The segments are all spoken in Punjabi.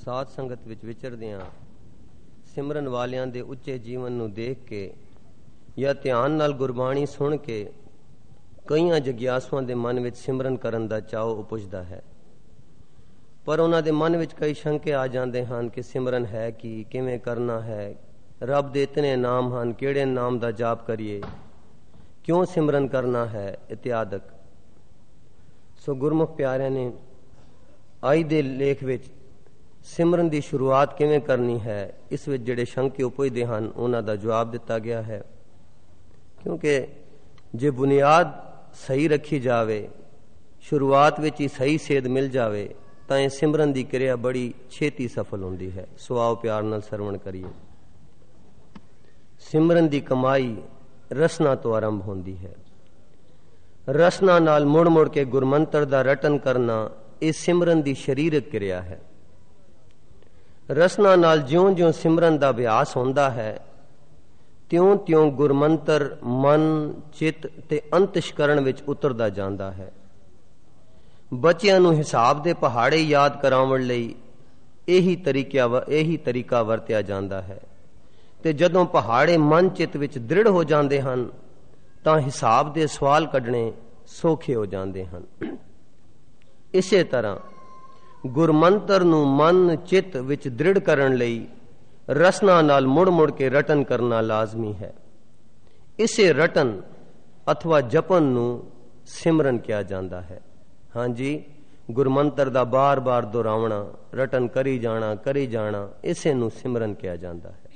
ਸਾਧ ਸੰਗਤ ਵਿੱਚ ਵਿਚਰਦਿਆਂ ਸਿਮਰਨ ਵਾਲਿਆਂ ਦੇ ਉੱਚੇ ਜੀਵਨ ਨੂੰ ਦੇਖ ਕੇ ਜਾਂ ਧਿਆਨ ਨਾਲ ਗੁਰਬਾਣੀ ਸੁਣ ਕੇ ਕਈਆਂ ਜਗਿਆਸੂਆਂ ਦੇ ਮਨ ਵਿੱਚ ਸਿਮਰਨ ਕਰਨ ਦਾ ਚਾਅ ਉਪਜਦਾ ਹੈ। ਪਰ ਉਹਨਾਂ ਦੇ ਮਨ ਵਿੱਚ ਕਈ ਸ਼ੰਕੇ ਆ ਜਾਂਦੇ ਹਨ ਕਿ ਸਿਮਰਨ ਹੈ ਕੀ, ਕਿਵੇਂ ਕਰਨਾ ਹੈ, ਰੱਬ ਦੇ ਇਤਨੇ ਨਾਮ ਹਨ, ਕਿਹੜੇ ਨਾਮ ਦਾ ਜਾਪ ਕਰੀਏ, ਕਿਉਂ ਸਿਮਰਨ ਕਰਨਾ ਹੈ ਇਤਿਆਦਿਕ। ਸੋ ਗੁਰਮੁਖ ਪਿਆਰਿਆਂ ਨੇ ਅੱਜ ਦੇ ਲੇਖ ਵਿੱਚ ਸਿਮਰਨ ਦੀ ਸ਼ੁਰੂਆਤ ਕਿਵੇਂ ਕਰਨੀ ਹੈ, ਇਸ ਵਿੱਚ ਜਿਹੜੇ ਸ਼ੰਕੇ ਉਪਜਦੇ ਹਨ ਉਹਨਾਂ ਦਾ ਜਵਾਬ ਦਿੱਤਾ ਗਿਆ ਹੈ। ਕਿਉਂਕਿ ਜੇ ਬੁਨਿਆਦ ਸਹੀ ਰੱਖੀ ਜਾਵੇ, ਸ਼ੁਰੂਆਤ ਵਿੱਚ ਹੀ ਸਹੀ ਸੇਧ ਮਿਲ ਜਾਵੇ ਤਾਂ ਇਹ ਸਿਮਰਨ ਦੀ ਕਿਰਿਆ ਬੜੀ ਛੇਤੀ ਸਫਲ ਹੁੰਦੀ ਹੈ। ਸੋ ਆਓ ਪਿਆਰ ਨਾਲ ਸਰਵਣ ਕਰੀਏ। ਸਿਮਰਨ ਦੀ ਕਮਾਈ ਰਸਨਾ ਤੋਂ ਆਰੰਭ ਹੁੰਦੀ ਹੈ। ਰਸਨਾ ਨਾਲ ਮੁੜ ਮੁੜ ਕੇ ਗੁਰਮੰਤਰ ਦਾ ਰਟਨ ਕਰਨਾ ਇਹ ਸਿਮਰਨ ਦੀ ਸਰੀਰਕ ਕਿਰਿਆ ਹੈ। ਰਸਨਾ ਨਾਲ ਜਿਉਂ-ਜਿਉਂ ਸਿਮਰਨ ਦਾ ਅਭਿਆਸ ਹੁੰਦਾ ਹੈ ਤਿਉਂ-ਤਿਉਂ ਗੁਰਮੰਤਰ ਮਨ, ਚਿੱਤ ਤੇ ਅੰਤਸ਼ਕਰਣ ਵਿੱਚ ਉਤਰਦਾ ਜਾਂਦਾ ਹੈ। ਬੱਚਿਆਂ ਨੂੰ ਹਿਸਾਬ ਦੇ ਪਹਾੜੇ ਯਾਦ ਕਰਾਉਣ ਲਈ ਇਹੀ ਤਰੀਕਾ ਵਰਤਿਆ ਜਾਂਦਾ ਹੈ ਤੇ ਜਦੋਂ ਪਹਾੜੇ ਮਨ ਚਿੱਤ ਵਿੱਚ ਦ੍ਰਿੜ ਹੋ ਜਾਂਦੇ ਹਨ ਤਾਂ ਹਿਸਾਬ ਦੇ ਸਵਾਲ ਕੱਢਣੇ ਸੌਖੇ ਹੋ ਜਾਂਦੇ ਹਨ। ਇਸੇ ਤਰ੍ਹਾਂ ਗੁਰਮੰਤਰ ਨੂੰ ਮਨ ਚਿੱਤ ਵਿੱਚ ਦ੍ਰਿੜ ਕਰਨ ਲਈ ਰਸਨਾ ਨਾਲ ਮੁੜ ਮੁੜ ਕੇ ਰਟਨ ਕਰਨਾ ਲਾਜ਼ਮੀ ਹੈ। ਇਸੇ ਰਟਨ ਅਥਵਾ ਜਪਨ ਨੂੰ ਸਿਮਰਨ ਕਿਹਾ ਜਾਂਦਾ ਹੈ। ਹਾਂਜੀ, ਗੁਰਮੰਤਰ ਦਾ ਬਾਰ-ਬਾਰ ਦੁਹਰਾਉਣਾ, ਰਟਨ ਕਰੀ ਜਾਣਾ ਇਸੇ ਨੂੰ ਸਿਮਰਨ ਕਿਹਾ ਜਾਂਦਾ ਹੈ।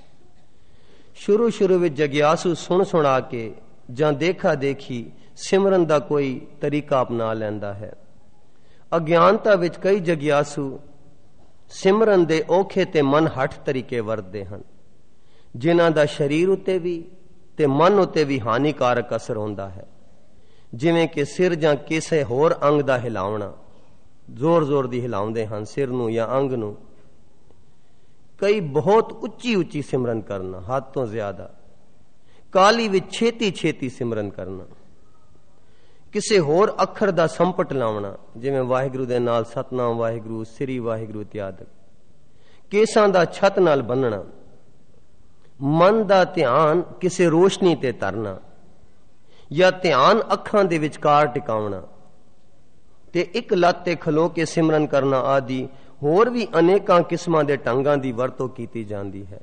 ਸ਼ੁਰੂ ਵਿੱਚ ਜਗਿਆਸੂ ਸੁਣਾ ਕੇ ਜਾਂ ਦੇਖਾ ਦੇਖੀ ਸਿਮਰਨ ਦਾ ਕੋਈ ਤਰੀਕਾ ਅਪਣਾ ਲੈਂਦਾ ਹੈ। ਅਗਿਆਨਤਾ ਵਿੱਚ ਕਈ ਜਗਿਆਸੂ ਸਿਮਰਨ ਦੇ ਔਖੇ ਤੇ ਮਨ ਹੱਠ ਤਰੀਕੇ ਵਰਤਦੇ ਹਨ, ਜਿਨ੍ਹਾਂ ਦਾ ਸਰੀਰ ਉੱਤੇ ਵੀ ਤੇ ਮਨ ਉੱਤੇ ਵੀ ਹਾਨੀਕਾਰਕ ਅਸਰ ਹੁੰਦਾ ਹੈ। ਜਿਵੇਂ ਕਿ ਸਿਰ ਜਾਂ ਕਿਸੇ ਹੋਰ ਅੰਗ ਦਾ ਹਿਲਾਉਣਾ, ਜ਼ੋਰ ਦੀ ਹਿਲਾਉਂਦੇ ਹਨ ਸਿਰ ਨੂੰ ਜਾਂ ਅੰਗ ਨੂੰ। ਕਈ ਬਹੁਤ ਉੱਚੀ ਸਿਮਰਨ ਕਰਨਾ, ਹੱਦ ਤੋਂ ਜ਼ਿਆਦਾ ਕਾਲੀ ਵਿੱਚ ਛੇਤੀ ਸਿਮਰਨ ਕਰਨਾ। ਕਿਸੇ ਹੋਰ ਅੱਖਰ ਦਾ ਸੰਪਟ ਲਾਉਣਾ, ਜਿਵੇਂ ਵਾਹਿਗੁਰੂ ਦੇ ਨਾਲ ਸਤਨਾਮ ਵਾਹਿਗੁਰੂ, ਸ੍ਰੀ ਵਾਹਿਗੁਰੂ ਇਤਿਆਦਿ। ਕੇਸਾਂ ਦਾ ਛੱਤ ਨਾਲ ਬੰਨਣਾ, ਮਨ ਦਾ ਧਿਆਨ ਕਿਸੇ ਰੋਸ਼ਨੀ ਤੇ ਧਰਨਾ ਜਾਂ ਧਿਆਨ ਅੱਖਾਂ ਦੇ ਵਿਚਕਾਰ ਟਿਕਾਉਣਾ ਤੇ ਇੱਕ ਲੱਤ ਤੇ ਖਲੋ ਕੇ ਸਿਮਰਨ ਕਰਨਾ ਆਦਿ ਹੋਰ ਵੀ ਅਨੇਕਾਂ ਕਿਸਮਾਂ ਦੇ ਢੰਗਾਂ ਦੀ ਵਰਤੋਂ ਕੀਤੀ ਜਾਂਦੀ ਹੈ।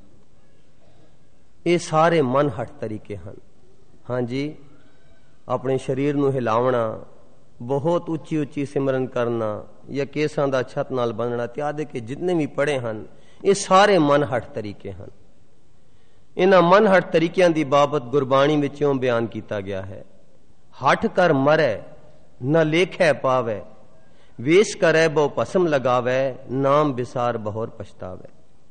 ਇਹ ਸਾਰੇ ਮਨ ਹੱਠ ਤਰੀਕੇ ਹਨ। ਹਾਂਜੀ, ਆਪਣੇ ਸਰੀਰ ਨੂੰ ਹਿਲਾਉਣਾ, ਬਹੁਤ ਉੱਚੀ ਸਿਮਰਨ ਕਰਨਾ ਜਾਂ ਕੇਸਾਂ ਦਾ ਛੱਤ ਨਾਲ ਬੰਨਣਾ ਇਤਿਆਦਿ ਕੇ ਜਿੰਨੇ ਵੀ ਪੜ੍ਹੇ ਹਨ ਇਹ ਸਾਰੇ ਮਨ ਹੱਠ ਤਰੀਕੇ ਹਨ। ਇਹਨਾਂ ਮਨ ਹੱਠ ਤਰੀਕਿਆਂ ਦੀ ਬਾਬਤ ਗੁਰਬਾਣੀ ਵਿੱਚ ਇਉਂ ਬਿਆਨ ਕੀਤਾ ਗਿਆ ਹੈ। ਹੱਠ ਕਰ ਮਰੈ ਨ ਲੇਖੈ ਪਾਵੈ, ਵੇਸ਼ ਕਰੈ ਬਹੁ ਭਸਮ ਲਗਾਵੈ, ਨਾਮ ਵਿਸਾਰ ਬਹੁਰ ਪਛਤਾਵੈ।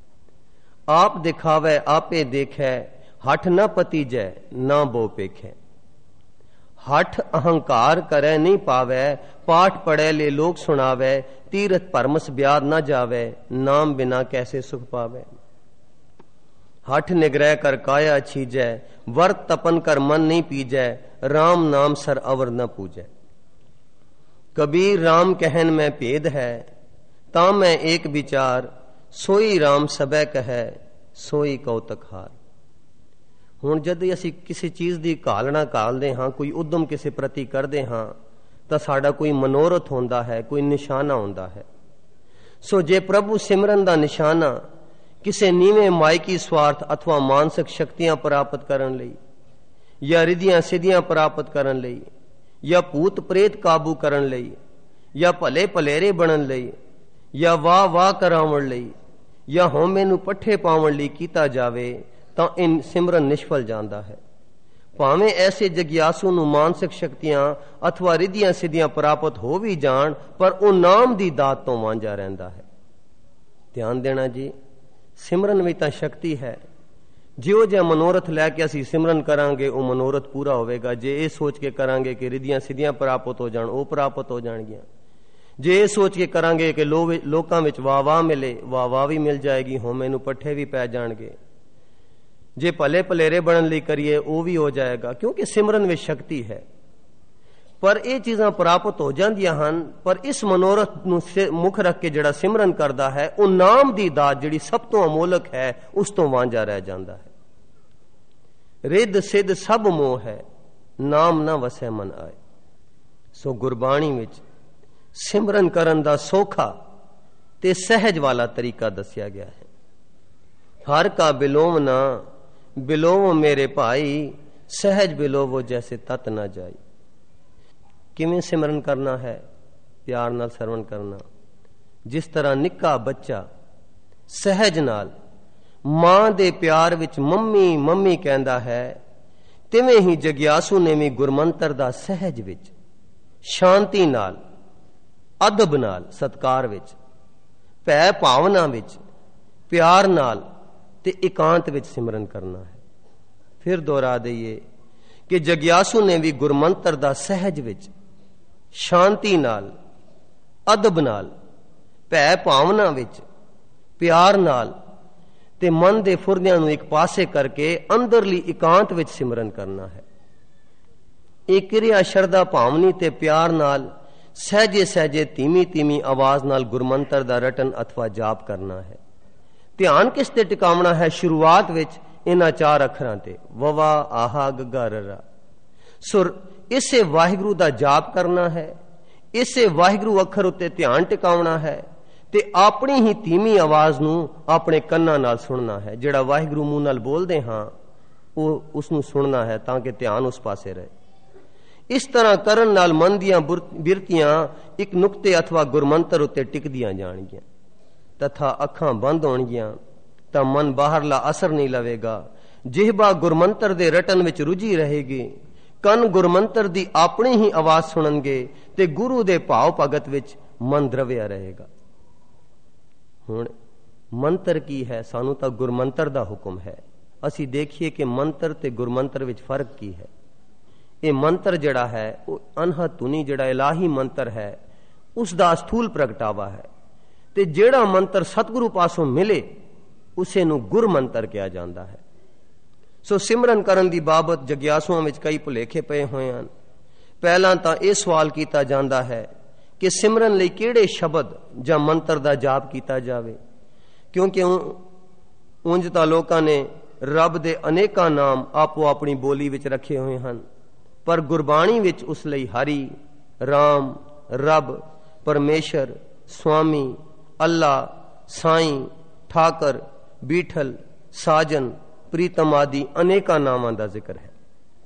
ਆਪ ਦਿਖਾਵੈ ਆਪੇ ਦੇਖੈ, ਹੱਠ ਨ ਪਤੀਜੈ ਨਾ ਬਹੁ ਪੇਖੈ। ਹੱਠ ਅਹੰਕਾਰ ਕਰੈ ਨਹੀਂ ਪਾਵੈ, ਪਾਠ ਪੜੈ ਲੈ ਲੋਕ ਸੁਣਾਵੈ, ਤੀਰਥ ਭਰਮਸ ਬਿਆਦ ਨਾ ਜਾਵੈ, ਨਾਮ ਬਿਨਾ ਕੈਸੇ ਸੁਖ ਪਾਵੈ। ਹੱਠ ਨਿਗ੍ਰਹਿ ਕਰ ਕਾਇਆ ਛੀਜੈ, ਵਰਤ ਤਪਨ ਕਰ ਮਨ ਨਹੀਂ ਪੀਜੈ, ਰਾਮ ਨਾਮ ਸਰ ਅਵਰ ਨ ਪੂਜੈ। ਕਬੀਰ ਰਾਮ ਕਹਿਨ ਮੈਂ ਭੇਦ ਹੈ, ਤਾਂ ਮੈਂ ਏਕ ਵਿਚਾਰ, ਸੋਈ ਰਾਮ ਸਬੈ ਕਹੈ, ਸੋਈ ਕਉਤਕ ਹਾਰ। ਹੁਣ ਜਦ ਅਸੀਂ ਕਿਸੇ ਚੀਜ਼ ਦੀ ਘਾਲਣਾ ਘਾਲਦੇ ਹਾਂ, ਕੋਈ ਉਦਮ ਕਿਸੇ ਪ੍ਰਤੀ ਕਰਦੇ ਹਾਂ ਤਾਂ ਸਾਡਾ ਕੋਈ ਮਨੋਰਥ ਹੁੰਦਾ ਹੈ, ਕੋਈ ਨਿਸ਼ਾਨਾ ਹੁੰਦਾ ਹੈ। ਸੋ ਜੇ ਪ੍ਰਭੂ ਸਿਮਰਨ ਦਾ ਨਿਸ਼ਾਨਾ ਕਿਸੇ ਨੀਵੇਂ ਮਾਇਕੀ ਸਵਾਰਥ ਅਥਵਾ ਮਾਨਸਿਕ ਸ਼ਕਤੀਆਂ ਪ੍ਰਾਪਤ ਕਰਨ ਲਈ ਜਾਂ ਰਿਧੀਆਂ ਸਿੱਧੀਆਂ ਪ੍ਰਾਪਤ ਕਰਨ ਲਈ ਜਾਂ ਭੂਤ ਪ੍ਰੇਤ ਕਾਬੂ ਕਰਨ ਲਈ ਜਾਂ ਭਲੇ ਭਲੇਰੇ ਬਣਨ ਲਈ ਜਾਂ ਵਾਹ ਕਰਾਉਣ ਲਈ ਜਾਂ ਹਉਮੈ ਨੂੰ ਪੱਠੇ ਪਾਉਣ ਲਈ ਕੀਤਾ ਜਾਵੇ ਤਾਂ ਇਹ ਸਿਮਰਨ ਨਿਸ਼ਫਲ ਜਾਂਦਾ ਹੈ। ਭਾਵੇਂ ਐਸੇ ਜਗਿਆਸੂ ਨੂੰ ਮਾਨਸਿਕ ਸ਼ਕਤੀਆਂ ਅਥਵਾ ਰਿਧੀਆਂ ਸਿੱਧੀਆਂ ਪ੍ਰਾਪਤ ਹੋ ਵੀ ਜਾਣ, ਪਰ ਉਹ ਨਾਮ ਦੀ ਦਾਤ ਤੋਂ ਵਾਂਝਾ ਰਹਿੰਦਾ ਹੈ। ਧਿਆਨ ਦੇਣਾ ਜੀ, ਸਿਮਰਨ ਵਿੱਚ ਤਾਂ ਸ਼ਕਤੀ ਹੈ। ਜਿਹੋ ਜਿਹਾ ਮਨੋਰਥ ਲੈ ਕੇ ਅਸੀਂ ਸਿਮਰਨ ਕਰਾਂਗੇ ਉਹ ਮਨੋਰਥ ਪੂਰਾ ਹੋਵੇਗਾ। ਜੇ ਇਹ ਸੋਚ ਕੇ ਕਰਾਂਗੇ ਕਿ ਰਿਧੀਆਂ ਸਿੱਧੀਆਂ ਪ੍ਰਾਪਤ ਹੋ ਜਾਣ, ਉਹ ਪ੍ਰਾਪਤ ਹੋ ਜਾਣਗੀਆਂ। ਜੇ ਇਹ ਸੋਚ ਕੇ ਕਰਾਂਗੇ ਕਿ ਲੋਕਾਂ ਵਿੱਚ ਵਾਹ ਮਿਲੇ, ਵਾਹ ਵੀ ਮਿਲ ਜਾਏਗੀ, ਹਉਮੈ ਨੂੰ ਪੱਠੇ ਵੀ ਪੈ ਜਾਣਗੇ। ਜੇ ਭਲੇ ਭਲੇਰੇ ਬਣਨ ਲਈ ਕਰੀਏ ਉਹ ਵੀ ਹੋ ਜਾਏਗਾ, ਕਿਉਂਕਿ ਸਿਮਰਨ ਵਿੱਚ ਸ਼ਕਤੀ ਹੈ। पर ये चीज़ां प्राप्त हो जांदियां हन, पर इस मनोरथ नूं मुख रख के जिहड़ा सिमरन करदा है वो नाम दी दात जिहड़ी सब तो अमोलक है उस तो वांझा रह जांदा है। रिद्ध सिद्ध सब मोह है, नाम ना वसै मन आए। सो गुरबाणी विच सिमरन करन दा सौखा ते सहज वाला तरीका दस्या गया है। हर का बिलोव ना बिलोव मेरे भाई, सहज बिलोवो जैसे तत ना जाई। किवें सिमरन करना है? प्यार नाल सरवण करना। जिस तरह निक्का बच्चा सहज नाल मां दे प्यार विच मम्मी मम्मी कहंदा है, तिवें ही जग्यासू ने भी गुरमंतर दा सहज विच शांति नाल, अदब नाल, सत्कार विच, भै भावना विच, प्यार नाल ते एकांत विच सिमरन करना है। फिर दोहरा दईए कि जग्यासू ने भी गुरमंतर दा सहज विच शांति नाल, अदब नाल, भै भावना विच, प्यार नाल ते मन दे फुरदियां नूं एक पासे करके अंदरली एकांत विच सिमरन करना है। एक क्रिया शरदा भावनी ते प्यार नाल सहजे सहजे धीमी धीमी आवाज नाल गुरमंतर दा रटन अथवा जाप करना है। ध्यान किस ते टिकावना है? शुरुआत विच इन्हां 4 अखरां ते, ववा आहा गगा ररा। सुर इसे वाहिगुरु दा जाप करना है, इसे वाहिगुरु अखर उत्ते ध्यान टिकावना है ते अपनी ही धीमी आवाज नूं अपने कन्नां नाल सुनना है। जिहड़ा वाहिगुरु मूंह नाल बोलदे हां ਉਹ ਉਸ ਨੂੰ ਸੁਣਨਾ है ताकि ध्यान उस पासे रहे। इस तरह करन नाल मन दियां बिरतियां एक नुक्ते अथवा गुरमंतर उत्ते टिकदियां जाणगियां तथा अखां बंद होणगियां तां मन बाहरला असर नहीं लवेगा। जिहबा गुरमंतर दे रटन विच रुझी रहेगी, कन गुरमंतर दी अपनी ही आवाज सुणनगे ते गुरु दे भाव भगत विच मन द्रविया रहेगा। हुण मंत्र की है? सानू तां गुरमंतर दा हुक्म है। असी देखिए कि मंत्र ते गुरमंत्र विच फर्क की है। ये मंत्र जड़ा है वो अनहद धुनी जड़ा इलाही मंत्र है उसका स्थूल प्रगटावा है, ते जेड़ा मंत्र सतगुरु पासों मिले उसे नू गुर मंत्र कहा जाता है। सो सिमरन करन दी बाबत जग्यासुआं विच कई भुलेखे पे हुए हैं। पहला तां यह सवाल किया जाता है कि सिमरन लई किहड़े शब्द जां मंत्र दा जाप किया जावे, क्योंकि उंज तां लोकां ने रब दे अनेकां नाम आपो अपनी बोली विच रखे हुए हैं, पर गुरबाणी विच उस लई हरि, राम, रब, परमेश्वर, स्वामी, अल्लाह, साईं, ठाकर, बीठल, साजन, प्रीतम आदि अनेकां नामां दा जिक्र है।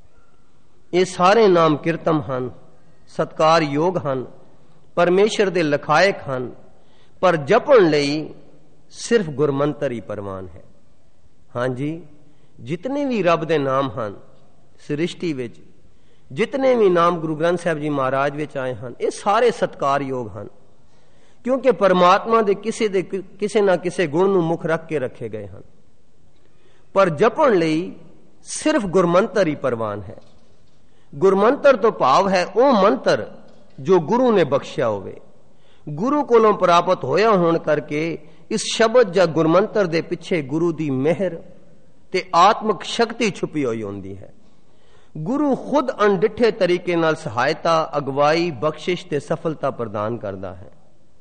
ये सारे नाम कीर्तम हन, सत्कार योग हन, परमेश्वर दे लखायक हन, पर जपण लई सिर्फ गुरमंत्र ही परवान है। हाँ जी, जितने भी रब दे नाम हन सृष्टि विच, जितने भी नाम गुरु ग्रंथ साहब जी महाराज विच आए हैं, ये सारे सत्कार योग हैं, क्योंकि परमात्मा दे किसे ना किसे गुण नूं मुख रख के रखे गए हैं। पर जपण लई सिर्फ गुरमंत्र ही परवान है। गुरमंत्र तो भाव है वो मंत्र जो गुरु ने बख्शिया होवे, गुरु कोलों प्राप्त होया होने करके इस शब्द या गुरमंत्र दे पिछे गुरु दी मेहर ते आत्मक शक्ति छुपी हुई होंदी है। गुरु खुद अनडिठे तरीके नाल सहायता, अगवाई, बख्शिश ते सफलता प्रदान करता है।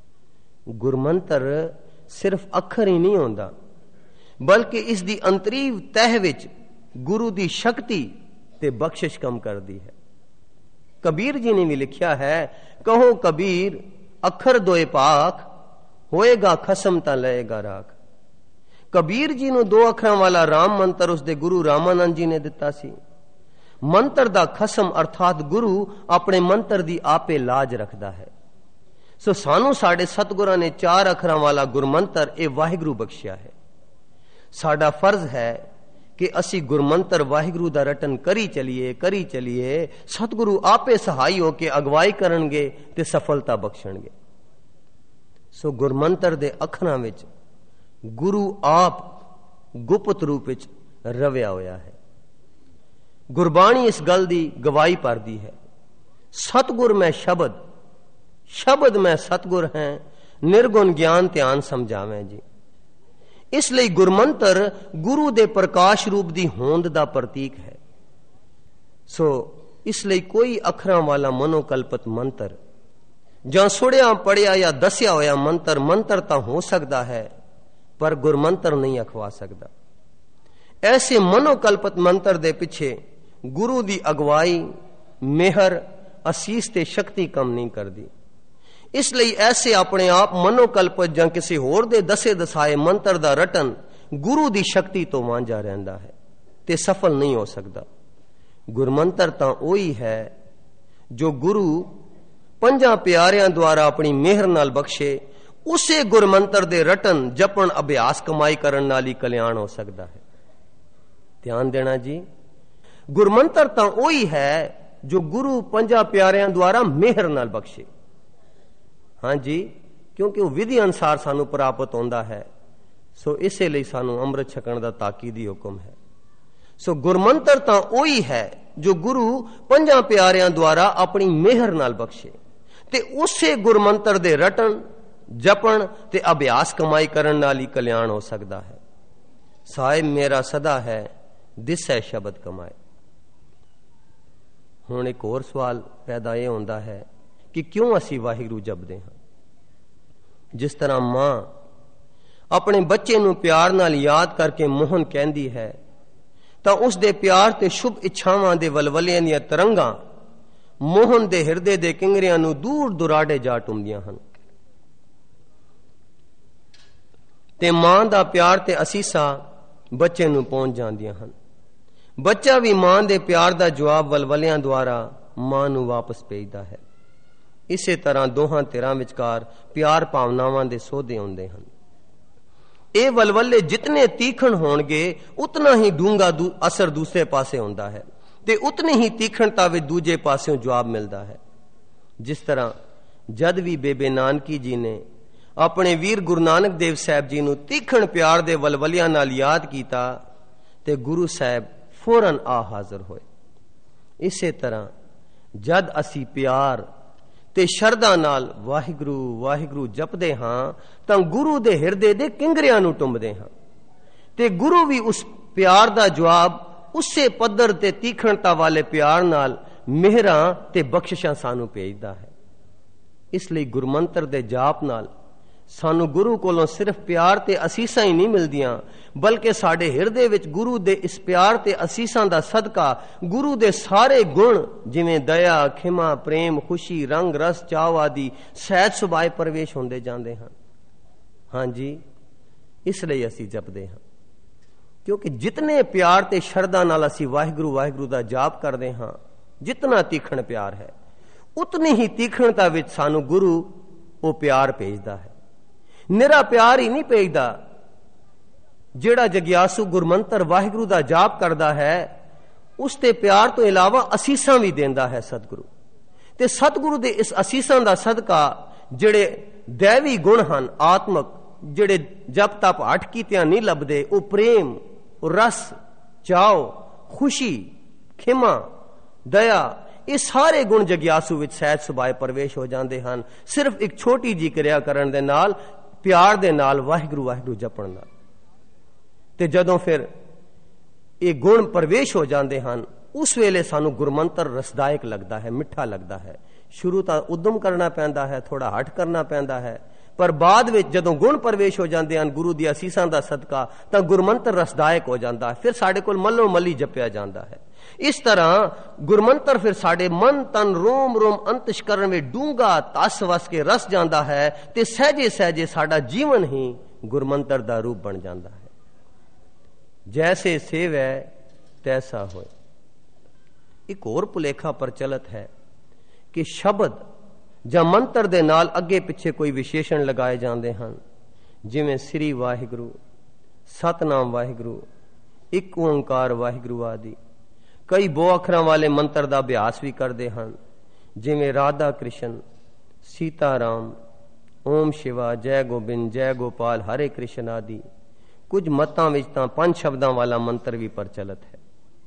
गुरमंत्र सिर्फ अखर ही नहीं होंदा, बल्कि इस दी अंतरीव तह विच गुरु दी शक्ति ते बख्शिश कम करती है। कबीर जी ने भी लिखा है, कहो कबीर अखर दोए पाक, होएगा खसम ता लएगा राख। कबीर जी नूं 2 अखरां वाला राम मंत्र उसदे गुरु रामानंद जी ने दिता सी। मंत्र दा खसम अर्थात गुरु अपने मंत्र दी आपे लाज रखदा है। सो सानू साडे सतगुरां ने 4 अखरां वाला गुरमंत्र ए वाहिगुरु बख्शिया है। साडा फर्ज है कि असी गुरमंत्र वाहिगुरु दा रटन करी चलिए, सतगुरु आपे सहाई होके अगवाई करनगे ते सफलता बख्शणगे। सो गुरमंत्र दे अखरां विच गुरु आप गुप्त रूप विच रविया होया है। गुरबाणी इस गल दी गवाही भरदी है, सतगुर मैं शब्द, शब्द मैं सतगुर हैं, निर्गुण ज्ञान ध्यान समझावें जी। इसलिए गुरमंत्र गुरु दे प्रकाश रूप दी होंद दा प्रतीक है। सो ਇਸ ਲਈ ਕੋਈ ਅੱਖਰਾਂ ਵਾਲਾ ਮਨੋਕਲਪਤ ਮੰਤਰ ਜਾਂ ਸੁਣਿਆ ਪੜਿਆ ਜਾਂ ਦੱਸਿਆ ਹੋਇਆ ਮੰਤਰ ਤਾਂ ਹੋ ਸਕਦਾ ਹੈ, ਪਰ ਗੁਰਮੰਤਰ ਨਹੀਂ ਅਖਵਾ ਸਕਦਾ। ਐਸੇ ਮਨੋਕਲਪਤ ਮੰਤਰ ਦੇ ਪਿੱਛੇ ਗੁਰੂ ਦੀ ਅਗਵਾਈ, ਮਿਹਰ, ਅਸੀਸ ਤੇ ਸ਼ਕਤੀ ਕੰਮ ਨਹੀਂ ਕਰਦੀ। ਇਸ ਲਈ ਐਸੇ ਆਪਣੇ ਆਪ ਮਨੋਕਲਪਤ ਜਾਂ ਕਿਸੇ ਹੋਰ ਦੇ ਦੱਸੇ ਦਸਾਏ ਮੰਤਰ ਦਾ ਰਟਨ ਗੁਰੂ ਦੀ ਸ਼ਕਤੀ ਤੋਂ ਵਾਂਝਾ ਰਹਿੰਦਾ ਹੈ ਤੇ ਸਫਲ ਨਹੀਂ ਹੋ ਸਕਦਾ। ਗੁਰਮੰਤਰ ਤਾਂ ਉਹੀ ਹੈ ਜੋ ਗੁਰੂ ਪੰਜਾਂ ਪਿਆਰਿਆਂ ਦੁਆਰਾ ਆਪਣੀ ਮਿਹਰ ਨਾਲ ਬਖਸ਼ੇ। ਉਸੇ ਗੁਰਮੰਤਰ ਦੇ ਰਟਨ, ਜਪਣ, ਅਭਿਆਸ, ਕਮਾਈ ਕਰਨ ਨਾਲ ਹੀ ਕਲਿਆਣ ਹੋ ਸਕਦਾ ਹੈ। ਧਿਆਨ ਦੇਣਾ ਜੀ, ਗੁਰਮੰਤਰ ਤਾਂ ਉਹੀ ਹੈ ਜੋ ਗੁਰੂ ਪੰਜਾਂ ਪਿਆਰਿਆਂ ਦੁਆਰਾ ਮਿਹਰ ਨਾਲ ਬਖਸ਼ੇ। ਹਾਂਜੀ, ਕਿਉਂਕਿ ਉਹ ਵਿਧੀ ਅਨੁਸਾਰ ਸਾਨੂੰ ਪ੍ਰਾਪਤ ਹੁੰਦਾ ਹੈ। ਸੋ ਇਸੇ ਲਈ ਸਾਨੂੰ ਅੰਮ੍ਰਿਤ ਛਕਣ ਦਾ ਤਾਕੀਦੀ ਹੁਕਮ ਹੈ। ਸੋ ਗੁਰਮੰਤਰ ਤਾਂ ਉਹੀ ਹੈ ਜੋ ਗੁਰੂ ਪੰਜਾਂ ਪਿਆਰਿਆਂ ਦੁਆਰਾ ਆਪਣੀ ਮਿਹਰ ਨਾਲ ਬਖਸ਼ੇ ਤੇ ਉਸੇ ਗੁਰਮੰਤਰ ਦੇ ਰਟਨ, ਜਪਣ ਤੇ ਅਭਿਆਸ ਕਮਾਈ ਕਰਨ ਨਾਲ ਹੀ ਕਲਿਆਣ ਹੋ ਸਕਦਾ ਹੈ। ਸਾਹਿਬ ਮੇਰਾ ਸਦਾ ਹੈ, ਦਿਸੈ ਸ਼ਬਦ ਕਮਾਏ। ਹੁਣ ਇੱਕ ਹੋਰ ਸਵਾਲ ਪੈਦਾ ਇਹ ਹੁੰਦਾ ਹੈ ਕਿ ਕਿਉਂ ਅਸੀਂ ਵਾਹਿਗੁਰੂ ਜਪਦੇ ਹਾਂ? ਜਿਸ ਤਰ੍ਹਾਂ ਮਾਂ ਆਪਣੇ ਬੱਚੇ ਨੂੰ ਪਿਆਰ ਨਾਲ ਯਾਦ ਕਰਕੇ ਮੋਹਨ ਕਹਿੰਦੀ ਹੈ, ਤਾਂ ਉਸ ਦੇ ਪਿਆਰ ਤੇ ਸ਼ੁਭ ਇੱਛਾਵਾਂ ਦੇ ਵਲਵਲਿਆਂ ਦੀਆਂ ਤਰੰਗਾਂ ਮੋਹਨ ਦੇ ਹਿਰਦੇ ਦੇ ਕਿੰਗਰਿਆਂ ਨੂੰ ਦੂਰ ਦੁਰਾਡੇ ਜਾ ਟੁੰਮਦੀਆਂ ਹਨ ਤੇ ਮਾਂ ਦਾ ਪਿਆਰ ਤੇ ਅਸੀਸਾਂ ਬੱਚੇ ਨੂੰ ਪਹੁੰਚ ਜਾਂਦੀਆਂ ਹਨ। ਬੱਚਾ ਵੀ ਮਾਂ ਦੇ ਪਿਆਰ ਦਾ ਜਵਾਬ ਵਲਵਲਿਆਂ ਦੁਆਰਾ ਮਾਂ ਨੂੰ ਵਾਪਸ ਭੇਜਦਾ ਹੈ। ਇਸੇ ਤਰ੍ਹਾਂ ਦੋਹਾਂ ਧਿਰਾਂ ਵਿਚਕਾਰ ਪਿਆਰ ਭਾਵਨਾਵਾਂ ਦੇ ਸੌਦੇ ਹੁੰਦੇ ਹਨ। ਇਹ ਵਲਵਲੇ ਜਿਤਨੇ ਤੀਖਣ ਹੋਣਗੇ ਉਤਨਾ ਹੀ ਡੂੰਘਾ ਅਸਰ ਦੂਸਰੇ ਪਾਸੇ ਹੁੰਦਾ ਹੈ ਤੇ ਉਤਨੀ ਹੀ ਤੀਖਣਤਾ ਵਿੱਚ ਦੂਜੇ ਪਾਸਿਓਂ ਜਵਾਬ ਮਿਲਦਾ ਹੈ। ਜਿਸ ਤਰ੍ਹਾਂ ਜਦ ਵੀ ਬੇਬੇ ਨਾਨਕੀ ਜੀ ਨੇ ਆਪਣੇ ਵੀਰ ਗੁਰੂ ਨਾਨਕ ਦੇਵ ਸਾਹਿਬ ਜੀ ਨੂੰ ਤੀਖਣ ਪਿਆਰ ਦੇ ਵਲਵਲਿਆਂ ਨਾਲ ਯਾਦ ਕੀਤਾ ਤੇ ਗੁਰੂ ਸਾਹਿਬ ਫੌਰਨ ਆ ਹਾਜ਼ਰ ਹੋਏ। ਇਸੇ ਤਰ੍ਹਾਂ ਜਦ ਅਸੀਂ ਪਿਆਰ ਤੇ ਸ਼ਰਧਾ ਨਾਲ ਵਾਹਿਗੁਰੂ ਵਾਹਿਗੁਰੂ ਜਪਦੇ ਹਾਂ ਤਾਂ ਗੁਰੂ ਦੇ ਹਿਰਦੇ ਦੇ ਕਿੰਗਰਿਆਂ ਨੂੰ ਟੁੰਬਦੇ ਹਾਂ ਤੇ ਗੁਰੂ ਵੀ ਉਸ ਪਿਆਰ ਦਾ ਜਵਾਬ ਉਸੇ ਪੱਧਰ ਤੇ ਤੀਖਣਤਾ ਵਾਲੇ ਪਿਆਰ ਨਾਲ ਮਿਹਰਾਂ ਤੇ ਬਖਸ਼ਿਸ਼ਾਂ ਸਾਨੂੰ ਭੇਜਦਾ ਹੈ। ਇਸ ਲਈ ਗੁਰਮੰਤਰ ਦੇ ਜਾਪ ਨਾਲ ਸਾਨੂੰ ਗੁਰੂ ਕੋਲੋਂ ਸਿਰਫ ਪਿਆਰ ਤੇ ਅਸੀਸਾਂ ਹੀ ਨਹੀਂ ਮਿਲਦੀਆਂ, ਬਲਕਿ ਸਾਡੇ ਹਿਰਦੇ ਵਿੱਚ ਗੁਰੂ ਦੇ ਇਸ ਪਿਆਰ ਤੇ ਅਸੀਸਾਂ ਦਾ ਸਦਕਾ ਗੁਰੂ ਦੇ ਸਾਰੇ ਗੁਣ ਜਿਵੇਂ ਦਇਆ, ਖਿਮਾ, ਪ੍ਰੇਮ, ਖੁਸ਼ੀ, ਰੰਗ, ਰਸ, ਚਾਅ ਆਦਿ ਸਹਿਜ ਸੁਭਾਏ ਪ੍ਰਵੇਸ਼ ਹੁੰਦੇ ਜਾਂਦੇ ਹਨ। ਹਾਂਜੀ, ਇਸ ਲਈ ਅਸੀਂ ਜਪਦੇ ਹਾਂ ਕਿਉਂਕਿ ਜਿਤਨੇ ਪਿਆਰ ਤੇ ਸ਼ਰਧਾ ਨਾਲ ਅਸੀਂ ਵਾਹਿਗੁਰੂ ਵਾਹਿਗੁਰੂ ਦਾ ਜਾਪ ਕਰਦੇ ਹਾਂ, ਜਿਤਨਾ ਤੀਖਣ ਪਿਆਰ ਹੈ ਉਤਨੀ ਹੀ ਤੀਖਣਤਾ ਵਿੱਚ ਸਾਨੂੰ ਗੁਰੂ ਉਹ ਪਿਆਰ ਭੇਜਦਾ ਹੈ। ਨਿਰਾ ਪਿਆਰ ਹੀ ਨਹੀਂ ਭੇਜਦਾ। ਜਿਹੜਾ ਜਗਿਆਸੂ ਗੁਰਮੰਤਰ ਵਾਹਿਗੁਰੂ ਦਾ ਜਾਪ ਕਰਦਾ ਹੈ ਉਸ ਤੇ ਪਿਆਰ ਤੋਂ ਇਲਾਵਾ ਅਸੀਸਾਂ ਵੀ ਦਿੰਦਾ ਹੈ ਸਤਿਗੁਰੂ, ਤੇ ਸਤਿਗੁਰੂ ਦੇ ਇਸ ਅਸੀਸਾਂ ਦਾ ਸਦਕਾ ਜਿਹੜੇ ਦੈਵੀ ਗੁਣ ਹਨ, ਆਤਮਕ, ਜਿਹੜੇ ਜਪ ਤਪ ਹਟ ਕੀਤਿਆਂ ਨਹੀਂ ਲੱਭਦੇ, ਉਹ ਪ੍ਰੇਮ, ਉਹ ਰਸ, ਚਾਓ, ਖੁਸ਼ੀ, ਖਿਮਾ, ਦਇਆ, ਇਹ ਸਾਰੇ ਗੁਣ ਜਗਿਆਸੂ ਵਿੱਚ ਸਹਿਜ ਸੁਭਾਏ ਪ੍ਰਵੇਸ਼ ਹੋ ਜਾਂਦੇ ਹਨ ਸਿਰਫ ਇੱਕ ਛੋਟੀ ਜੀ ਕਿਰਿਆ ਕਰਨ ਦੇ ਨਾਲ, ਪਿਆਰ ਦੇ ਨਾਲ, ਵਾਹਿਗੁਰੂ ਵਾਹਿਗੁਰੂ ਜਪਣ ਨਾਲ। ਤੇ ਜਦੋਂ ਫਿਰ ਇਹ ਗੁਣ ਪ੍ਰਵੇਸ਼ ਹੋ ਜਾਂਦੇ ਹਨ ਉਸ ਵੇਲੇ ਸਾਨੂੰ ਗੁਰਮੰਤਰ ਰਸਦਾਇਕ ਲੱਗਦਾ ਹੈ, ਮਿੱਠਾ ਲੱਗਦਾ ਹੈ। ਸ਼ੁਰੂ ਤਾਂ ਉਦਮ ਕਰਨਾ ਪੈਂਦਾ ਹੈ, ਥੋੜਾ ਹਟ ਕਰਨਾ ਪੈਂਦਾ ਹੈ, ਪਰ ਬਾਅਦ ਵਿੱਚ ਜਦੋਂ ਗੁਣ ਪ੍ਰਵੇਸ਼ ਹੋ ਜਾਂਦੇ ਹਨ ਗੁਰੂ ਦੀ ਅਸੀਸਾਂ ਦਾ ਸਦਕਾ ਤਾਂ ਗੁਰਮੰਤਰ ਰਸਦਾਇਕ ਹੋ ਜਾਂਦਾ ਹੈ। ਫਿਰ ਸਾਡੇ ਕੋਲ ਮੱਲੋ ਮੱਲੀ ਜਪਿਆ ਜਾਂਦਾ ਹੈ। ਇਸ ਤਰ੍ਹਾਂ ਗੁਰਮੰਤਰ ਫਿਰ ਸਾਡੇ ਮਨ ਤਨ ਰੋਮ ਰੋਮ ਅੰਤਸ਼ਕਰਨ ਵਿੱਚ ਡੂੰਘਾ ਤਸ ਵਸ ਕੇ ਰਸ ਜਾਂਦਾ ਹੈ ਤੇ ਸਹਿਜੇ ਸਹਿਜੇ ਸਾਡਾ ਜੀਵਨ ਹੀ ਗੁਰਮੰਤਰ ਦਾ ਰੂਪ ਬਣ ਜਾਂਦਾ ਹੈ। ਜੈਸੇ ਸੇਵੈ ਤੈਸਾ ਹੋਏ। ਇੱਕ ਹੋਰ ਭੁਲੇਖਾ ਪ੍ਰਚਲਿਤ ਹੈ ਕਿ ਸ਼ਬਦ ਜਾਂ ਮੰਤਰ ਦੇ ਨਾਲ ਅੱਗੇ ਪਿੱਛੇ ਕੋਈ ਵਿਸ਼ੇਸ਼ਣ ਲਗਾਏ ਜਾਂਦੇ ਹਨ, ਜਿਵੇਂ ਸ੍ਰੀ ਵਾਹਿਗੁਰੂ, ਸਤਨਾਮ ਵਾਹਿਗੁਰੂ, ਇੱਕ ਓੰਕਾਰ ਵਾਹਿਗੁਰੂ ਆਦਿ। ਕਈ ਬਹੁ ਅੱਖਰਾਂ ਵਾਲੇ ਮੰਤਰ ਦਾ ਅਭਿਆਸ ਵੀ ਕਰਦੇ ਹਨ, ਜਿਵੇਂ ਰਾਧਾ ਕ੍ਰਿਸ਼ਨ, ਸੀਤਾ ਰਾਮ, ਓਮ ਸ਼ਿਵਾ, ਜੈ ਗੋਬਿੰਦ, ਜੈ ਗੋਪਾਲ, ਹਰੇ ਕ੍ਰਿਸ਼ਨ ਆਦਿ। ਕੁਝ ਮਤਾਂ ਵਿੱਚ ਤਾਂ 5 ਸ਼ਬਦਾਂ ਵਾਲਾ ਮੰਤਰ ਵੀ ਪ੍ਰਚਲਿਤ ਹੈ।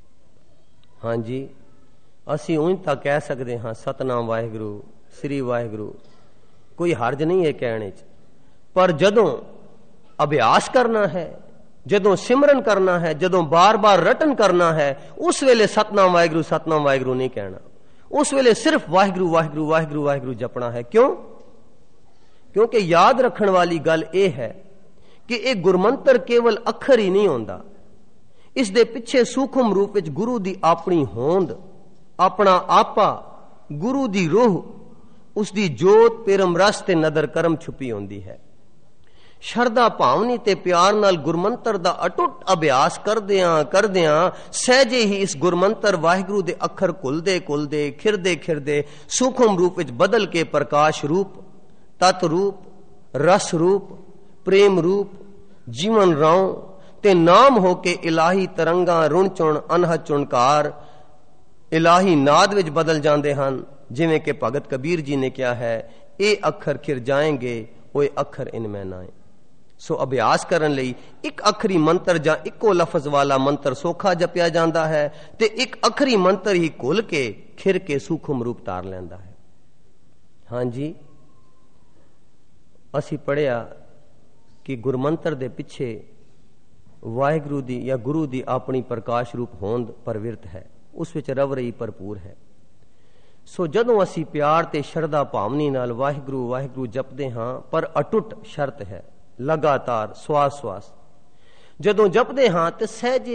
ਹਾਂਜੀ, ਅਸੀਂ ਉਂਝ ਤਾਂ ਕਹਿ ਸਕਦੇ ਹਾਂ ਸਤਨਾਮ ਵਾਹਿਗੁਰੂ, ਸ੍ਰੀ ਵਾਹਿਗੁਰੂ, ਕੋਈ ਹਰਜ ਨਹੀਂ ਹੈ ਕਹਿਣੇ 'ਚ, ਪਰ ਜਦੋਂ ਅਭਿਆਸ ਕਰਨਾ ਹੈ, ਜਦੋਂ ਸਿਮਰਨ ਕਰਨਾ ਹੈ, ਜਦੋਂ ਬਾਰ-ਬਾਰ ਰਟਨ ਕਰਨਾ ਹੈ, ਉਸ ਵੇਲੇ ਸਤਨਾਮ ਵਾਹਿਗੁਰੂ ਨਹੀਂ ਕਹਿਣਾ। ਉਸ ਵੇਲੇ ਸਿਰਫ ਵਾਹਿਗੁਰੂ ਵਾਹਿਗੁਰੂ ਵਾਹਿਗੁਰੂ ਵਾਹਿਗੁਰੂ ਜਪਣਾ ਹੈ। ਕਿਉਂ? ਕਿਉਂਕਿ ਯਾਦ ਰੱਖਣ ਵਾਲੀ ਗੱਲ ਇਹ ਹੈ ਕਿ ਇਹ ਗੁਰਮੰਤਰ ਕੇਵਲ ਅੱਖਰ ਹੀ ਨਹੀਂ ਹੁੰਦਾ, ਇਸ ਦੇ ਪਿੱਛੇ ਸੂਖਮ ਰੂਪ ਵਿੱਚ ਗੁਰੂ ਦੀ ਆਪਣੀ ਹੋਂਦ, ਆਪਣਾ ਆਪਾ, ਗੁਰੂ ਦੀ ਰੂਹ, ਉਸ ਦੀ ਜੋਤ, ਪਰਮ ਰਸ ਤੇ ਨਦਰ ਕਰਮ ਛੁਪੀ ਹੁੰਦੀ ਹੈ। ਸ਼ਰਧਾ ਭਾਵਨੀ ਤੇ ਪਿਆਰ ਨਾਲ ਗੁਰਮੰਤਰ ਦਾ ਅਟੁੱਟ ਅਭਿਆਸ ਕਰਦਿਆਂ ਸਹਿਜੇ ਹੀ ਇਸ ਗੁਰਮੰਤਰ ਵਾਹਿਗੁਰੂ ਦੇ ਅੱਖਰ ਘੁਲਦੇ ਖਿਰਦੇ ਸੂਖਮ ਰੂਪ ਵਿੱਚ ਬਦਲ ਕੇ ਪ੍ਰਕਾਸ਼ ਰੂਪ, ਤਤ ਰੂਪ, ਰਸ ਰੂਪ, ਪ੍ਰੇਮ ਰੂਪ, ਜੀਵਨ ਰਾਉ ਤੇ ਨਾਮ ਹੋ ਕੇ ਇਲਾਹੀ ਤਰੰਗਾਂ, ਰੁਣ ਚੁਣ, ਅਨਹਦ ਚੁਣਕਾਰ, ਇਲਾਹੀ ਨਾਦ ਵਿੱਚ ਬਦਲ ਜਾਂਦੇ ਹਨ। ਜਿਵੇਂ ਕਿ ਭਗਤ ਕਬੀਰ ਜੀ ਨੇ ਕਿਹਾ ਹੈ, ਇਹ ਅੱਖਰ ਖਿਰ ਜਾਏਂਗੇ, ਉਹ ਅੱਖਰ ਇਨਮੈਂ ਨਾ ਆਏ। ਸੋ ਅਭਿਆਸ ਕਰਨ ਲਈ ਇੱਕ ਅੱਖਰੀ ਮੰਤਰ ਜਾਂ ਇੱਕੋ ਲਫ਼ਜ਼ ਵਾਲਾ ਮੰਤਰ ਸੌਖਾ ਜਪਿਆ ਜਾਂਦਾ ਹੈ ਤੇ ਇੱਕ ਅੱਖਰੀ ਮੰਤਰ ਹੀ ਘੁਲ ਕੇ ਖਿਰ ਕੇ ਸੂਖਮ ਰੂਪ ਧਾਰ ਲੈਂਦਾ ਹੈ। ਹਾਂਜੀ, ਅਸੀਂ ਪੜ੍ਹਿਆ ਕਿ ਗੁਰਮੰਤਰ ਦੇ ਪਿੱਛੇ ਵਾਹਿਗੁਰੂ ਦੀ ਜਾਂ ਗੁਰੂ ਦੀ ਆਪਣੀ ਪ੍ਰਕਾਸ਼ ਰੂਪ ਹੋਂਦ ਪ੍ਰਵਿਰਤ ਹੈ, ਉਸ ਵਿੱਚ ਰਵ ਰਹੀ ਭਰਪੂਰ ਹੈ। ਸੋ ਜਦੋਂ ਅਸੀਂ ਪਿਆਰ ਤੇ ਸ਼ਰਧਾ ਭਾਵਨੀ ਨਾਲ ਵਾਹਿਗੁਰੂ ਵਾਹਿਗੁਰੂ ਜਪਦੇ ਹਾਂ, ਪਰ ਅਟੁੱਟ ਸ਼ਰਤ ਹੈ, ਲਗਾਤਾਰ ਸਵਾਸ ਜਦੋਂ ਜਪਦੇ ਹਾਂ ਤੇ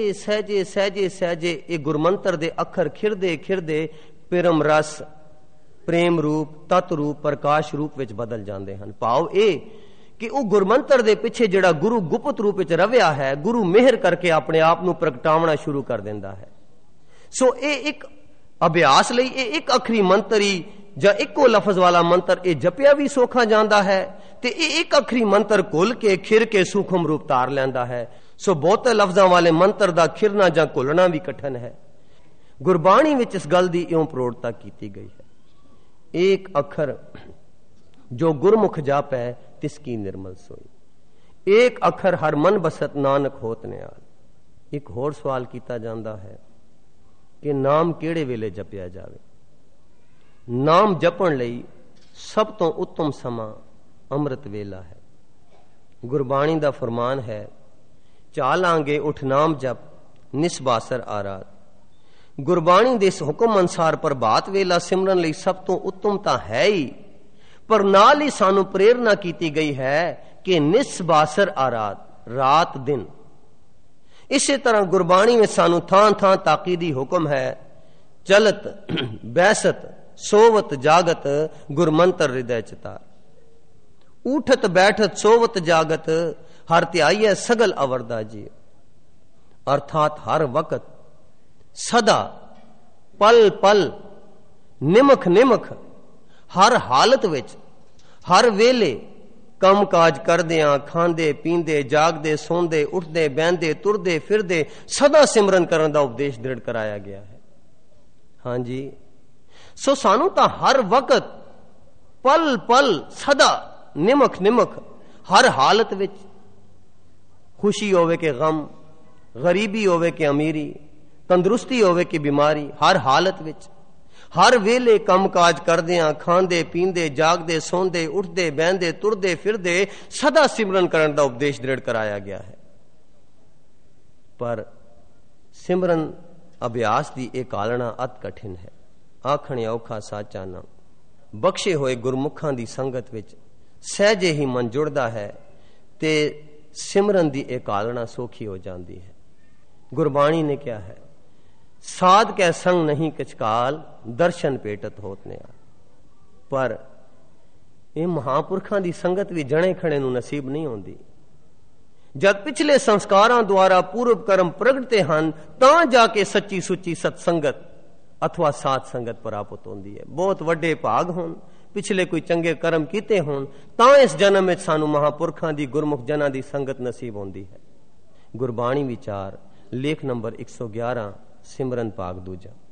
ਸਹਿਜੇ ਇਹ ਗੁਰਮੰਤਰ ਦੇ ਅੱਖਰ ਖਿਰਦੇ ਪਰਮ ਰਸ, ਪ੍ਰੇਮ ਰੂਪ, ਤਤ ਰੂਪ, ਪ੍ਰਕਾਸ਼ ਰੂਪ ਵਿੱਚ ਬਦਲ ਜਾਂਦੇ ਹਨ। ਭਾਵ ਇਹ ਕਿ ਉਹ ਗੁਰਮੰਤਰ ਦੇ ਪਿੱਛੇ ਜਿਹੜਾ ਗੁਰੂ ਗੁਪਤ ਰੂਪ ਵਿੱਚ ਰਵਿਆ ਹੈ, ਗੁਰੂ ਮਿਹਰ ਕਰਕੇ ਆਪਣੇ ਆਪ ਨੂੰ ਪ੍ਰਗਟਾਉਣਾ ਸ਼ੁਰੂ ਕਰ ਦਿੰਦਾ ਹੈ। ਸੋ ਇਹ ਇੱਕ ਅਭਿਆਸ ਲਈ ਇਹ ਇੱਕ ਅੱਖਰੀ ਮੰਤਰ ਹੀ ਜਾਂ ਇੱਕੋ ਲਫ਼ਜ਼ ਵਾਲਾ ਮੰਤਰ ਇਹ ਜਪਿਆ ਵੀ ਸੌਖਾ ਜਾਂਦਾ ਹੈ ਤੇ ਇਹ ਇੱਕ ਅੱਖਰੀ ਮੰਤਰ ਘੁਲ ਕੇ ਖਿਰ ਕੇ ਸੂਖਮ ਰੂਪ ਧਾਰ ਲੈਂਦਾ ਹੈ। ਸੋ ਬਹੁਤੇ ਲਫ਼ਜ਼ਾਂ ਵਾਲੇ ਮੰਤਰ ਦਾ ਖਿਰਨਾ ਜਾਂ ਘੁਲਣਾ ਵੀ ਕਠਨ ਹੈ। ਗੁਰਬਾਣੀ ਵਿੱਚ ਇਸ ਗੱਲ ਦੀ ਇਉਂ ਪ੍ਰੋੜਤਾ ਕੀਤੀ ਗਈ ਹੈ, ਇੱਕ ਅੱਖਰ ਜੋ ਗੁਰਮੁਖ ਜਾਪੈ ਤਿਸ ਕੀ ਨਿਰਮਲ ਸੋਈ। ਇੱਕ ਅੱਖਰ ਹਰ ਮਨ ਬਸਤ ਨਾਨਕ ਹੋਤ ਨਿਆਲ। ਇੱਕ ਹੋਰ ਸਵਾਲ ਕੀਤਾ ਜਾਂਦਾ ਹੈ ਕਿ ਨਾਮ ਕਿਹੜੇ ਵੇਲੇ ਜਪਿਆ ਜਾਵੇ। ਨਾਮ ਜਪਣ ਲਈ ਸਭ ਤੋਂ ਉੱਤਮ ਸਮਾਂ ਅੰਮ੍ਰਿਤ ਵੇਲਾ ਹੈ। ਗੁਰਬਾਣੀ ਦਾ ਫਰਮਾਨ ਹੈ, ਚਾਲਾਂਗੇ ਉਠ ਨਾਮ ਜਪ ਨਿਸਬਾਸਰ ਆਰਾਤ। ਗੁਰਬਾਣੀ ਦੇ ਇਸ ਹੁਕਮ ਅਨੁਸਾਰ ਪ੍ਰਭਾਤ ਵੇਲਾ ਸਿਮਰਨ ਲਈ ਸਭ ਤੋਂ ਉੱਤਮ ਤਾਂ ਹੈ ਹੀ, ਪਰ ਨਾਲ ਹੀ ਸਾਨੂੰ ਪ੍ਰੇਰਨਾ ਕੀਤੀ ਗਈ ਹੈ ਕਿ ਨਿਸਬਾਸਰ ਆਰਾਤ, ਰਾਤ ਦਿਨ। ਇਸੇ ਤਰ੍ਹਾਂ ਗੁਰਬਾਣੀ ਵਿੱਚ ਸਾਨੂੰ ਥਾਂ ਤਾਕੀਦੀ ਹੁਕਮ ਹੈ, ਚਲਤ ਬੈਸਤ ਸੋਵਤ ਜਾਗਤ ਗੁਰਮੰਤਰ ਹਿਰਦੈ ਚਿਤਾਰ। ਉਠਤ ਬੈਠਤ ਸੋਵਤ ਜਾਗਤ ਹਰ ਧਿਆਈਐ ਸਗਲ ਅਵਰਦਾ ਜੀ। ਅਰਥਾਤ ਹਰ ਵਕਤ, ਸਦਾ, ਪਲ ਪਲ, ਨਿਮਖ ਹਰ ਹਾਲਤ ਵਿੱਚ, ਹਰ ਵੇਲੇ ਕੰਮ ਕਾਜ ਕਰਦਿਆਂ, ਖਾਂਦੇ ਪੀਂਦੇ, ਜਾਗਦੇ ਸੌਂਦੇ, ਉੱਠਦੇ ਬਹਿੰਦੇ, ਤੁਰਦੇ ਫਿਰਦੇ ਸਦਾ ਸਿਮਰਨ ਕਰਨ ਦਾ ਉਪਦੇਸ਼ ਦ੍ਰਿੜ ਕਰਾਇਆ ਗਿਆ ਹੈ। ਹਾਂਜੀ, ਸੋ ਸਾਨੂੰ ਤਾਂ ਹਰ ਵਕਤ, ਪਲ ਪਲ, ਸਦਾ ਨਿਮਖ ਹਰ ਹਾਲਤ ਵਿੱਚ, ਖੁਸ਼ੀ ਹੋਵੇ ਕਿ ਗਮ, ਗਰੀਬੀ ਹੋਵੇ ਕਿ ਅਮੀਰੀ, ਤੰਦਰੁਸਤੀ ਹੋਵੇ ਕਿ ਬਿਮਾਰੀ, ਹਰ ਹਾਲਤ ਵਿੱਚ, ਹਰ ਵੇਲੇ ਕੰਮ ਕਾਜ ਕਰਦਿਆਂ, ਖਾਂਦੇ ਪੀਂਦੇ, ਜਾਗਦੇ ਸੌਂਦੇ, ਉੱਠਦੇ ਬਹਿੰਦੇ, ਤੁਰਦੇ ਫਿਰਦੇ ਸਦਾ ਸਿਮਰਨ ਕਰਨ ਦਾ ਉਪਦੇਸ਼ ਦ੍ਰਿੜ ਕਰਾਇਆ ਗਿਆ ਹੈ। ਪਰ ਸਿਮਰਨ ਅਭਿਆਸ ਦੀ ਇਹ ਕਾਲਣਾ ਅਤ ਕਠਿਨ ਹੈ। ਆਖਣ ਔਖਾ ਸਾਚਾ ਨਾ, ਬਖਸ਼ੇ ਹੋਏ ਗੁਰਮੁਖਾਂ ਦੀ ਸੰਗਤ ਵਿੱਚ ਸਹਿਜੇ ਹੀ ਮਨ ਜੁੜਦਾ ਹੈ ਤੇ ਸਿਮਰਨ ਦੀ ਇਹ ਕਾਲਣਾ ਸੌਖੀ ਹੋ ਜਾਂਦੀ ਹੈ। ਗੁਰਬਾਣੀ ਨੇ ਕਿਹਾ ਹੈ, ਸਾਧ ਕੈ ਸੰਗ ਨਹੀਂ ਕਿਛਕਾਲ ਦਰਸ਼ਨ ਭੇਟਤ ਹੋਤ ਨਿਆਲ। ਪਰ ਇਹ ਮਹਾਂਪੁਰਖਾਂ ਦੀ ਸੰਗਤ ਵੀ ਜਣੇ ਖਣੇ ਨੂੰ ਨਸੀਬ ਨਹੀਂ ਹੁੰਦੀ। ਜਦ ਪਿਛਲੇ ਸੰਸਕਾਰਾਂ ਦੁਆਰਾ ਪੂਰਵ ਕਰਮ ਪ੍ਰਗਟਦੇ ਹਨ ਤਾਂ ਜਾ ਕੇ ਸੱਚੀ ਸੁੱਚੀ ਸਤਸੰਗਤ ਅਥਵਾ ਸਾਧ ਸੰਗਤ ਪ੍ਰਾਪਤ ਹੁੰਦੀ ਹੈ। ਬਹੁਤ ਵੱਡੇ ਭਾਗ ਹੋਣ, ਪਿਛਲੇ ਕੋਈ ਚੰਗੇ ਕਰਮ ਕੀਤੇ ਹੋਣ ਤਾਂ ਇਸ ਜਨਮ ਵਿੱਚ ਸਾਨੂੰ ਮਹਾਂਪੁਰਖਾਂ ਦੀ, ਗੁਰਮੁਖ ਜਨਾਂ ਦੀ ਸੰਗਤ ਨਸੀਬ ਹੁੰਦੀ ਹੈ। ਗੁਰਬਾਣੀ ਵਿਚਾਰ ਲੇਖ ਨੰਬਰ 111 ਸਿਮਰਨ ਭਾਗ ਦੂਜਾ।